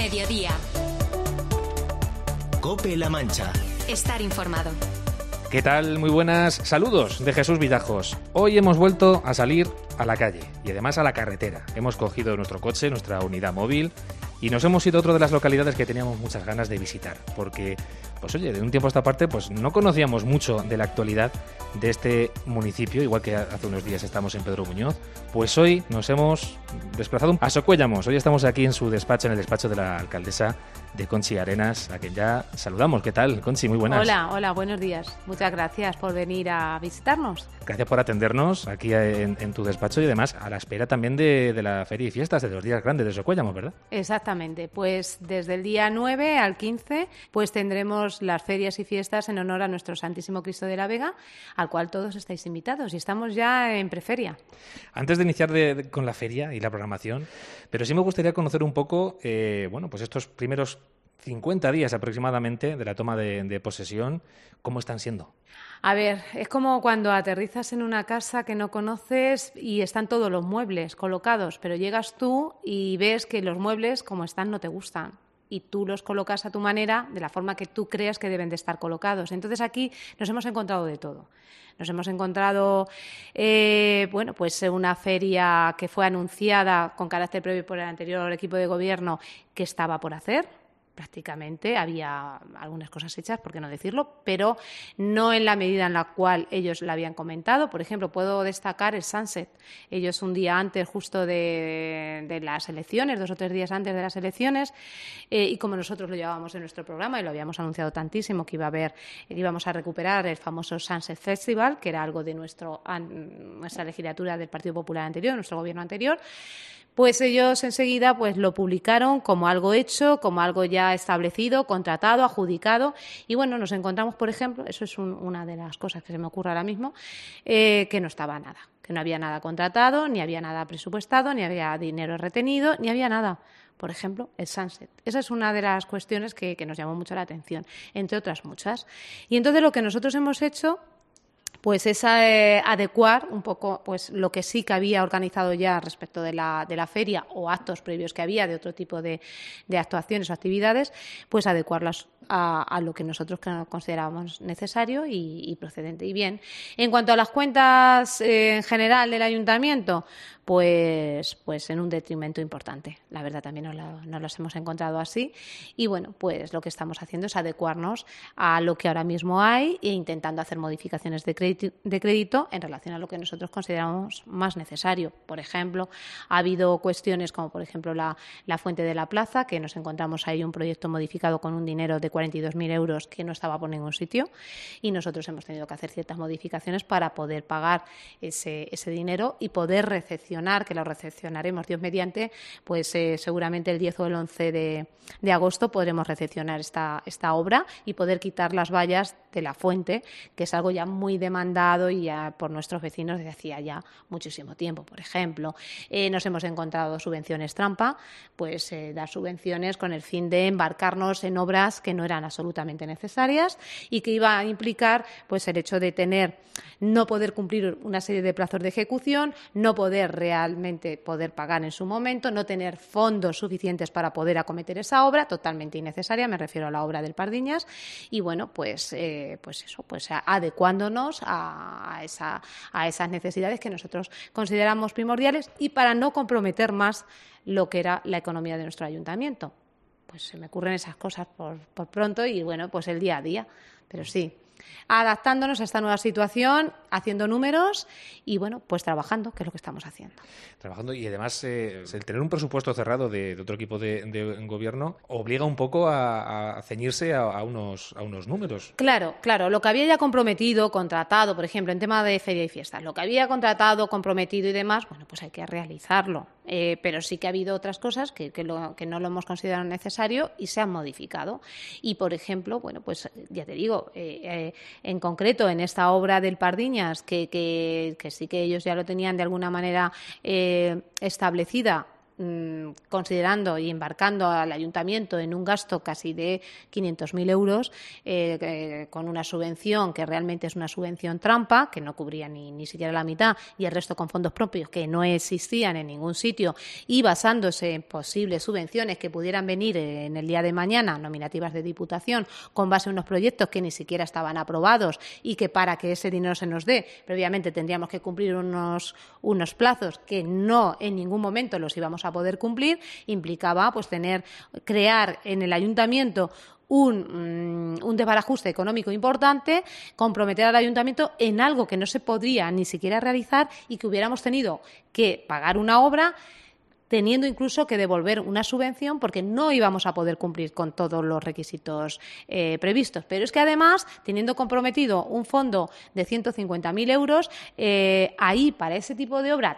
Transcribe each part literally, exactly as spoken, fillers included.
Mediodía. COPE-La Mancha. Estar informado. ¿Qué tal? Muy buenas. Saludos de Jesús Villajos. Hoy hemos vuelto a salir a la calle y además a la carretera. Hemos cogido nuestro coche, nuestra unidad móvil, y nos hemos ido a otra de las localidades que teníamos muchas ganas de visitar. Porque, pues oye, de un tiempo a esta parte, pues no conocíamos mucho de la actualidad de este municipio, igual que hace unos días estamos en Pedro Muñoz. Pues hoy nos hemos desplazado a Socuéllamos. Hoy estamos aquí en su despacho, en el despacho de la alcaldesa de Conchi Arenas, a quien ya saludamos. ¿Qué tal, Conchi? Muy buenas. Hola, hola, buenos días. Muchas gracias por venir a visitarnos. Gracias por atendernos aquí en, en tu despacho y además a la espera también de, de la feria y fiestas de los días grandes de Socuéllamos, ¿verdad? Exactamente. Pues desde el día nueve al quince pues tendremos las ferias y fiestas en honor a nuestro Santísimo Cristo de la Vega, al cual todos estáis invitados y estamos ya en preferia. Antes de iniciar de, de, con la feria y la programación, pero sí me gustaría conocer un poco, eh, bueno, pues estos primeros cincuenta días aproximadamente de la toma de, de posesión, ¿cómo están siendo? A ver, es como cuando aterrizas en una casa que no conoces y están todos los muebles colocados, pero llegas tú y ves que los muebles como están no te gustan. Y tú los colocas a tu manera, de la forma que tú creas que deben de estar colocados. Entonces aquí nos hemos encontrado de todo. Nos hemos encontrado, eh, bueno, pues una feria que fue anunciada con carácter previo por el anterior equipo de gobierno que estaba por hacer. Prácticamente había algunas cosas hechas, por qué no decirlo, pero no en la medida en la cual ellos la habían comentado. Por ejemplo, puedo destacar el Sunset. Ellos un día antes, justo de, de las elecciones, dos o tres días antes de las elecciones, eh, y como nosotros lo llevábamos en nuestro programa y lo habíamos anunciado tantísimo que iba a haber, que íbamos a recuperar el famoso Sunset Festival, que era algo de nuestro, nuestra legislatura del Partido Popular anterior, nuestro gobierno anterior. Pues ellos enseguida pues lo publicaron como algo hecho, como algo ya establecido, contratado, adjudicado. Y bueno, nos encontramos, por ejemplo, eso es un, una de las cosas que se me ocurre ahora mismo, eh, que no estaba nada, que no había nada contratado, ni había nada presupuestado, ni había dinero retenido, ni había nada. Por ejemplo, el Sunset. Esa es una de las cuestiones que, que nos llamó mucho la atención, entre otras muchas. Y entonces lo que nosotros hemos hecho pues es eh, adecuar un poco pues lo que sí que había organizado ya respecto de la, de la feria o actos previos que había de otro tipo de, de actuaciones o actividades, pues adecuarlas a, a lo que nosotros considerábamos necesario y, y procedente. Y bien, en cuanto a las cuentas eh, en general del ayuntamiento, pues, pues en un detrimento importante. La verdad también nos, la, nos las hemos encontrado así. Y bueno, pues lo que estamos haciendo es adecuarnos a lo que ahora mismo hay e intentando hacer modificaciones de crédito, de crédito en relación a lo que nosotros consideramos más necesario. Por ejemplo, ha habido cuestiones como, por ejemplo, la, la Fuente de la Plaza, que nos encontramos ahí un proyecto modificado con un dinero de cuarenta y dos mil euros que no estaba por ningún sitio y nosotros hemos tenido que hacer ciertas modificaciones para poder pagar ese, ese dinero y poder recepcionar, que lo recepcionaremos Dios mediante, pues eh, seguramente el diez o el once de, de agosto podremos recepcionar esta, esta obra y poder quitar las vallas de la fuente, que es algo ya muy demandado y ya por nuestros vecinos desde hacía ya muchísimo tiempo. Por ejemplo, eh, nos hemos encontrado subvenciones trampa, pues eh, dar subvenciones con el fin de embarcarnos en obras que no eran absolutamente necesarias y que iba a implicar pues el hecho de tener, no poder cumplir una serie de plazos de ejecución, no poder realmente poder pagar en su momento, no tener fondos suficientes para poder acometer esa obra, totalmente innecesaria, me refiero a la obra del Pardiñas, y bueno, pues, eh, pues eso, pues adecuándonos a, a, esa, a esas necesidades que nosotros consideramos primordiales y para no comprometer más lo que era la economía de nuestro ayuntamiento. Pues se me ocurren esas cosas por, por pronto y bueno, pues el día a día, pero sí, adaptándonos a esta nueva situación, haciendo números y, bueno, pues trabajando, que es lo que estamos haciendo. Trabajando y además eh, el tener un presupuesto cerrado de, de otro equipo de, de gobierno obliga un poco a, a ceñirse a, a, unos, a unos números. Claro, claro. Lo que había ya comprometido, contratado, por ejemplo, en tema de feria y fiestas, lo que había contratado, comprometido y demás, bueno, pues hay que realizarlo. Eh, pero sí que ha habido otras cosas que, que, lo, que no lo hemos considerado necesario y se han modificado. Y, por ejemplo, bueno, pues ya te digo, eh, eh, en concreto en esta obra del Pardiñas, que, que, que sí que ellos ya lo tenían de alguna manera eh, establecida considerando y embarcando al ayuntamiento en un gasto casi de quinientos mil euros, eh, eh, con una subvención que realmente es una subvención trampa, que no cubría ni, ni siquiera la mitad, y el resto con fondos propios que no existían en ningún sitio, y basándose en posibles subvenciones que pudieran venir en el día de mañana, nominativas de Diputación, con base en unos proyectos que ni siquiera estaban aprobados y que para que ese dinero se nos dé, previamente tendríamos que cumplir unos, unos plazos que no en ningún momento los íbamos a poder cumplir, implicaba pues tener, crear en el ayuntamiento un, un desbarajuste económico importante, comprometer al ayuntamiento en algo que no se podría ni siquiera realizar y que hubiéramos tenido que pagar una obra teniendo incluso que devolver una subvención porque no íbamos a poder cumplir con todos los requisitos eh, previstos. Pero es que además, teniendo comprometido un fondo de ciento cincuenta mil euros, eh, ahí para ese tipo de obra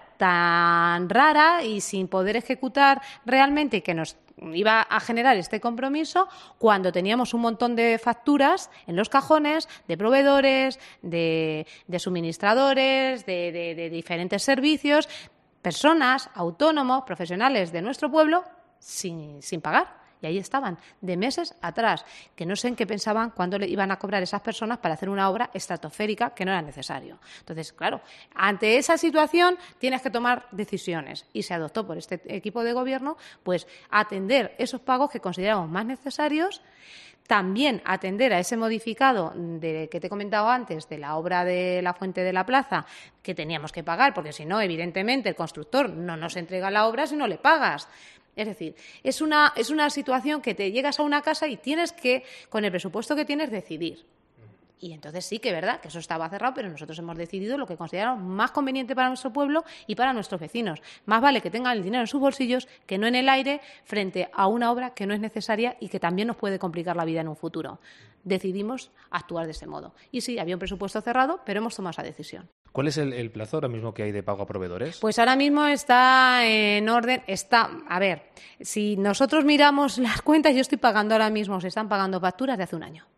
tan rara y sin poder ejecutar realmente, que nos iba a generar este compromiso, cuando teníamos un montón de facturas en los cajones de proveedores, de, de suministradores, de, de, de diferentes servicios, personas, autónomos, profesionales de nuestro pueblo sin, sin pagar. Y ahí estaban, de meses atrás, que no sé en qué pensaban cuándo le iban a cobrar esas personas para hacer una obra estratosférica que no era necesario. Entonces, claro, ante esa situación tienes que tomar decisiones y se adoptó por este equipo de gobierno pues atender esos pagos que consideramos más necesarios. También atender a ese modificado de, que te he comentado antes de la obra de la Fuente de la Plaza, que teníamos que pagar, porque si no, evidentemente, el constructor no nos entrega la obra si no le pagas. Es decir, es una, es una situación que te llegas a una casa y tienes que, con el presupuesto que tienes, decidir. Y entonces sí que es verdad que eso estaba cerrado, pero nosotros hemos decidido lo que consideramos más conveniente para nuestro pueblo y para nuestros vecinos. Más vale que tengan el dinero en sus bolsillos que no en el aire frente a una obra que no es necesaria y que también nos puede complicar la vida en un futuro. Decidimos actuar de ese modo. Y sí, había un presupuesto cerrado, pero hemos tomado esa decisión. ¿Cuál es el, el plazo ahora mismo que hay de pago a proveedores? Pues ahora mismo está en orden, está, a ver, si nosotros miramos las cuentas, yo estoy pagando ahora mismo, se están pagando facturas de hace un año.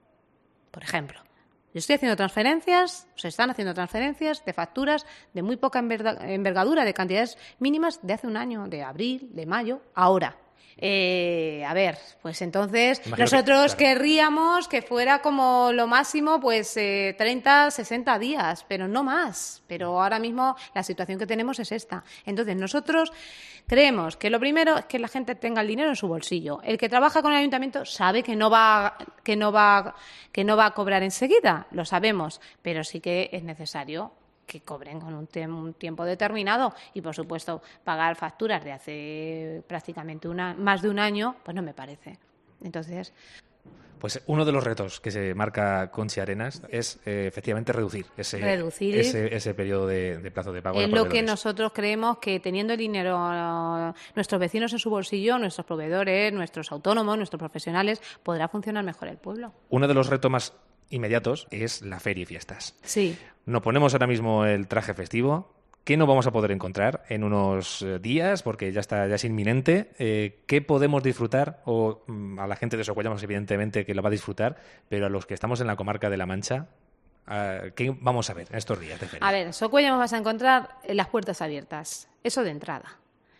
Por ejemplo, yo estoy haciendo transferencias, se están haciendo transferencias de facturas de muy poca envergadura, de cantidades mínimas de hace un año, de abril, de mayo, ahora. Eh, a ver, pues entonces Imagino nosotros que, claro. querríamos que fuera como lo máximo pues eh, treinta, sesenta días, pero no más. Pero ahora mismo la situación que tenemos es esta. Entonces nosotros creemos que lo primero es que la gente tenga el dinero en su bolsillo. El que trabaja con el ayuntamiento sabe que no va, que no va, que no va a cobrar enseguida, lo sabemos, pero sí que es necesario que cobren con un, tem- un tiempo determinado y, por supuesto, pagar facturas de hace prácticamente una, más de un año, pues no me parece. Entonces... Pues uno de los retos que se marca Conchi Arenas es eh, efectivamente reducir ese, reducir ese, ese periodo de, de plazo de pago. Es lo que nosotros creemos que teniendo el dinero, nuestros vecinos en su bolsillo, nuestros proveedores, nuestros autónomos, nuestros profesionales, podrá funcionar mejor el pueblo. Uno de los retos más inmediatos es la feria y fiestas. Sí. Nos ponemos ahora mismo el traje festivo. ¿Qué no vamos a poder encontrar en unos días? Porque ya está, ya es inminente. Eh, ¿Qué podemos disfrutar? O mm, a la gente de Socuellamos, evidentemente, que lo va a disfrutar, pero a los que estamos en la comarca de La Mancha, uh, ¿qué vamos a ver en estos días de feria? A ver, en Socuellamos vas a encontrar las puertas abiertas. Eso de entrada.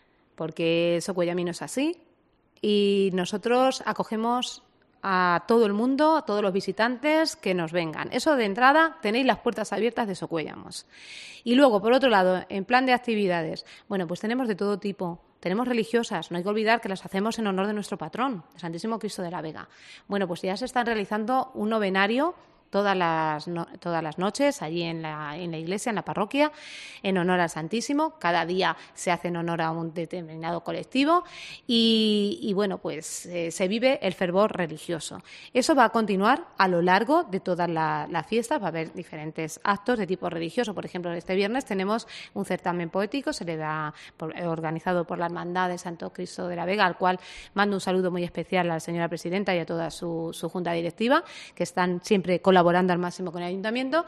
Porque Socuellamino es así. Y nosotros acogemos a todo el mundo, a todos los visitantes que nos vengan. Eso de entrada, tenéis las puertas abiertas de Socuellamos. Y luego, por otro lado, en plan de actividades, bueno, pues tenemos de todo tipo. Tenemos religiosas, no hay que olvidar que las hacemos en honor de nuestro patrón, el Santísimo Cristo de la Vega. Bueno, pues ya se están realizando un novenario todas las, no, todas las noches allí en la, en la iglesia, en la parroquia, en honor al Santísimo. Cada día se hace en honor a un determinado colectivo y, y bueno, pues eh, se vive el fervor religioso. Eso va a continuar a lo largo de todas las la fiestas, va a haber diferentes actos de tipo religioso. Por ejemplo, este viernes tenemos un certamen poético, se le da por, organizado por la Hermandad de Santo Cristo de la Vega, al cual mando un saludo muy especial a la señora presidenta y a toda su, su junta directiva, que están siempre colaborando colaborando al máximo con el ayuntamiento.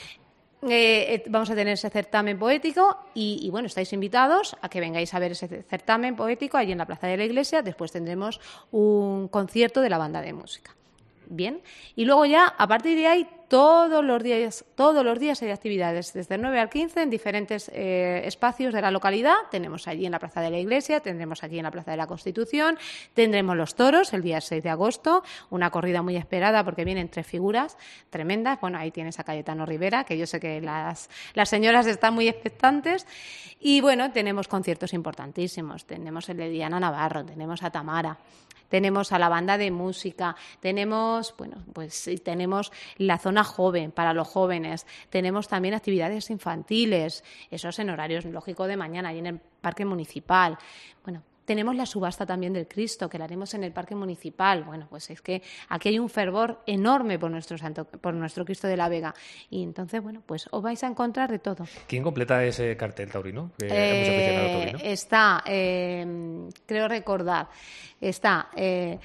Eh, vamos a tener ese certamen poético y, y, bueno, estáis invitados a que vengáis a ver ese certamen poético allí en la Plaza de la Iglesia. Después tendremos un concierto de la banda de música. Bien, y luego ya, a partir de ahí, todos los días, todos los días hay actividades, desde el nueve al quince, en diferentes eh, espacios de la localidad. Tenemos allí en la Plaza de la Iglesia, tendremos aquí en la Plaza de la Constitución, tendremos los toros el día seis de agosto, una corrida muy esperada porque vienen tres figuras tremendas. Bueno, ahí tienes a Cayetano Rivera, que yo sé que las, las señoras están muy expectantes. Y bueno, tenemos conciertos importantísimos. Tenemos el de Diana Navarro, tenemos a Tamara, tenemos a la banda de música, tenemos, bueno, pues tenemos la zona joven para los jóvenes, tenemos también actividades infantiles, eso es en horarios lógico de mañana, ahí en el Parque Municipal. Bueno, tenemos la subasta también del Cristo, que la haremos en el Parque Municipal. Bueno, pues es que aquí hay un fervor enorme por nuestro santo, por nuestro Cristo de la Vega. Y entonces, bueno, pues os vais a encontrar de todo. ¿Quién completa ese cartel taurino? Que Eh, hemos aficionado taurino. Está, eh, creo recordar, está eh,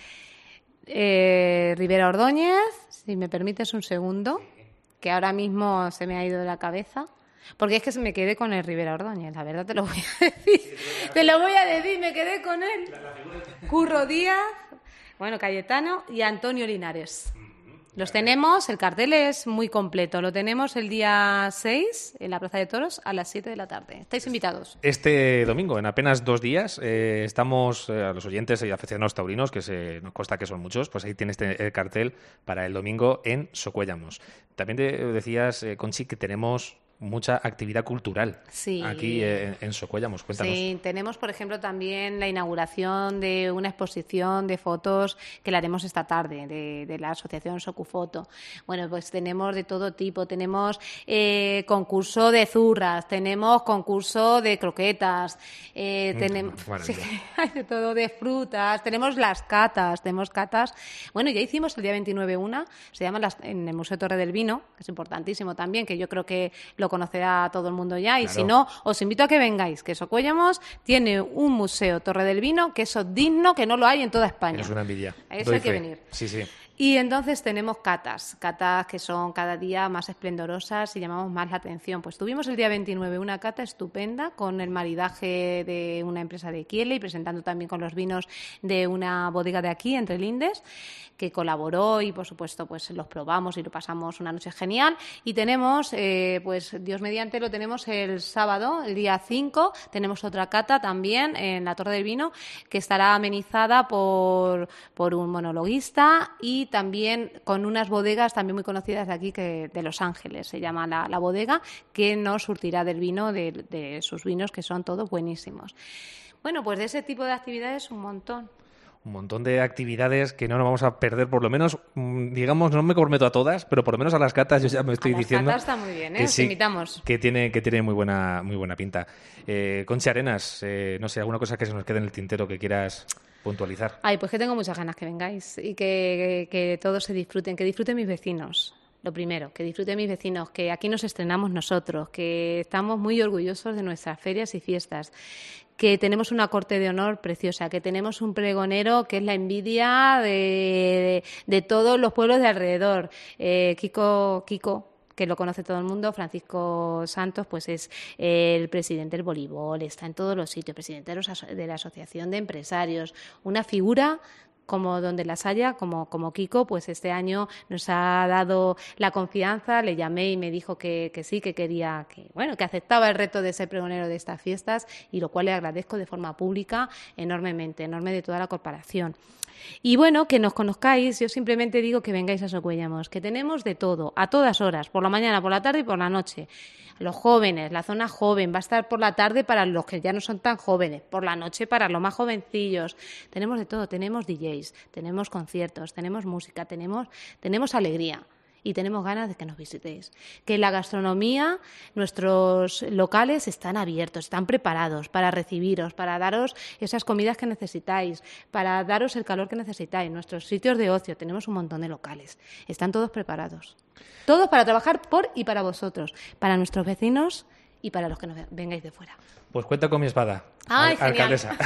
eh, Rivera Ordóñez, si me permites un segundo, que ahora mismo se me ha ido de la cabeza. Porque es que me quedé con el Rivera Ordóñez, la verdad te lo voy a decir. Te lo voy a decir, me quedé con él. Curro Díaz, bueno, Cayetano y Antonio Linares. Los tenemos, el cartel es muy completo. Lo tenemos el día seis en la Plaza de Toros a las siete de la tarde. Estáis invitados. Este domingo, en apenas dos días, eh, estamos, eh, a los oyentes y aficionados taurinos, que se, nos consta que son muchos, pues ahí tienes este, el cartel para el domingo en Socuéllamos. También te decías, eh, Conchi, que tenemos mucha actividad cultural sí. aquí eh, en Socuéllamos. Cuéntanos. Sí, tenemos, por ejemplo, también la inauguración de una exposición de fotos que la haremos esta tarde, de, de la asociación Socufoto. Bueno, pues tenemos de todo tipo. Tenemos eh, concurso de zurras, tenemos concurso de croquetas, eh, Mm, tenemos maravilla. sí, hay de todo, de frutas, tenemos las catas, tenemos catas. Bueno, ya hicimos el día veintinueve una, se llama las, en el Museo Torre del Vino, que es importantísimo también, que yo creo que lo conocerá todo el mundo ya, y Claro. si no, os invito a que vengáis, que Socuéllamos tiene un museo Torre del Vino que eso es digno, que no lo hay en toda España. Es una envidia. A eso Doy hay que fe. venir. Sí, sí. Y entonces tenemos catas, catas que son cada día más esplendorosas y llamamos más la atención. Pues tuvimos el día veintinueve una cata estupenda con el maridaje de una empresa de Kiele y presentando también con los vinos de una bodega de aquí, Entre Lindes, que colaboró y, por supuesto, pues los probamos y lo pasamos una noche genial. Y tenemos, eh, pues Dios mediante, lo tenemos el sábado, el día cinco, tenemos otra cata también en la Torre del Vino que estará amenizada por, por un monologuista y también con unas bodegas también muy conocidas de aquí, que de Los Ángeles, se llama la, la bodega, que nos surtirá del vino, de, de sus vinos, que son todos buenísimos. Bueno, pues de ese tipo de actividades un montón. Un montón de actividades que no nos vamos a perder, por lo menos, mm, digamos, no me comprometo a todas, pero por lo menos a las catas yo ya me estoy a las diciendo. catas está muy bien, ¿eh? que Os sí, invitamos. Que tiene, que tiene muy buena, muy buena pinta. Eh, Conchi Arenas, eh, no sé, alguna cosa que se nos quede en el tintero que quieras puntualizar. Ay, pues que tengo muchas ganas que vengáis y que, que, que todos se disfruten, que disfruten mis vecinos. Lo primero, que disfruten mis vecinos, que aquí nos estrenamos nosotros, que estamos muy orgullosos de nuestras ferias y fiestas, que tenemos una corte de honor preciosa, que tenemos un pregonero que es la envidia de, de, de todos los pueblos de alrededor. Eh, Kiko, Kiko, que lo conoce todo el mundo, Francisco Santos, pues es el presidente del voleibol, está en todos los sitios, presidente de, los, de la Asociación de Empresarios, una figura como donde las haya, como, como Kiko, pues este año nos ha dado la confianza, le llamé y me dijo que, que sí, que quería, que bueno, que aceptaba el reto de ser pregonero de estas fiestas, y lo cual le agradezco de forma pública enormemente, enorme de toda la corporación. Y bueno, que nos conozcáis, yo simplemente digo que vengáis a Socuéllamos, que tenemos de todo, a todas horas, por la mañana, por la tarde y por la noche. Los jóvenes, la zona joven, va a estar por la tarde para los que ya no son tan jóvenes, por la noche para los más jovencillos. Tenemos de todo, tenemos D Js, tenemos conciertos, tenemos música, tenemos, tenemos alegría. Y tenemos ganas de que nos visitéis. Que la gastronomía, nuestros locales están abiertos, están preparados para recibiros, para daros esas comidas que necesitáis, para daros el calor que necesitáis. Nuestros sitios de ocio, tenemos un montón de locales. Están todos preparados. Todos para trabajar por y para vosotros, para nuestros vecinos y para los que nos vengáis de fuera. Pues cuenta con mi espada, Ay, al- genial. alcaldesa.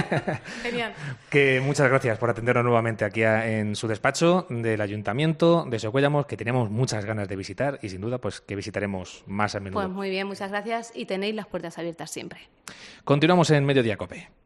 Genial. Que muchas gracias por atendernos nuevamente aquí a- en su despacho del Ayuntamiento de Socuéllamos, que tenemos muchas ganas de visitar y sin duda pues que visitaremos más a menudo. Pues muy bien, muchas gracias y tenéis las puertas abiertas siempre. Continuamos en Mediodía Cope.